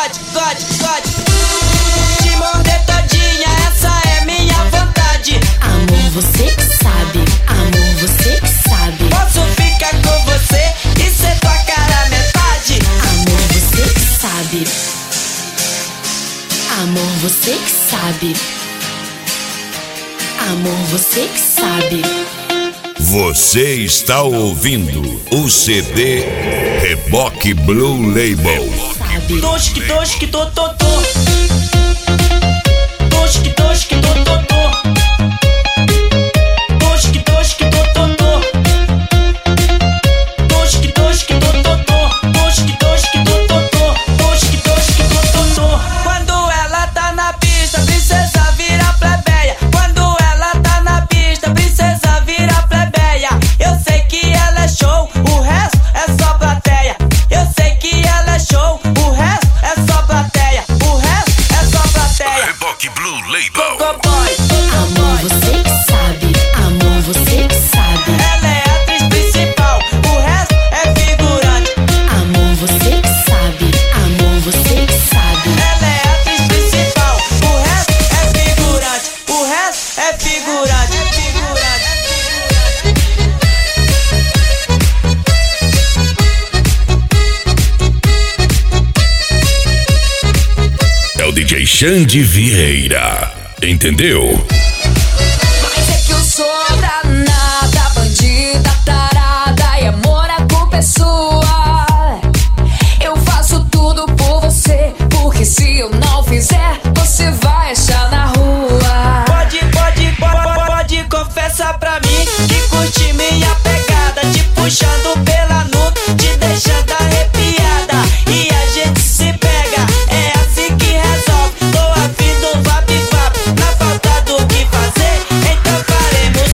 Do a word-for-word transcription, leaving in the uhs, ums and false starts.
God, God, God. Te morder todinha, essa é minha vontade. Amor, você que sabe, amor, você que sabe. Posso ficar com você e ser tua cara metade. Amor, você que sabe. Amor, você que sabe. Amor, você que sabe. Você está ouvindo o C D Reboque Blue Label. Tosh que tosh que to to to. Tosh que tosh que to to to. Tosh que tosh que to to to. Tosh que tosh que to to to. Tosh que tosh que to to to. Tosh que tosh que to to to. Quando ela tá na pista, princesa vira plebeia. Quando ela tá na pista, princesa vira plebeia. Eu sei que ela é show, o resto é só plateia. Eu sei que ela é show, o resto é só plateia. O resto é só plateia. Reboque Blue Label. Go boy. Amor, você que sabe. Amor, você que sabe. Ela é a atriz principal, o resto é figurante. Amor, você que sabe. Amor, você que sabe. Ela é a atriz principal, o resto é figurante. O resto é figurante. É figurante. É o D J Xande Vieira. Entendeu? Mas é que eu sou danada, bandida, tarada. E amor, a culpa é sua.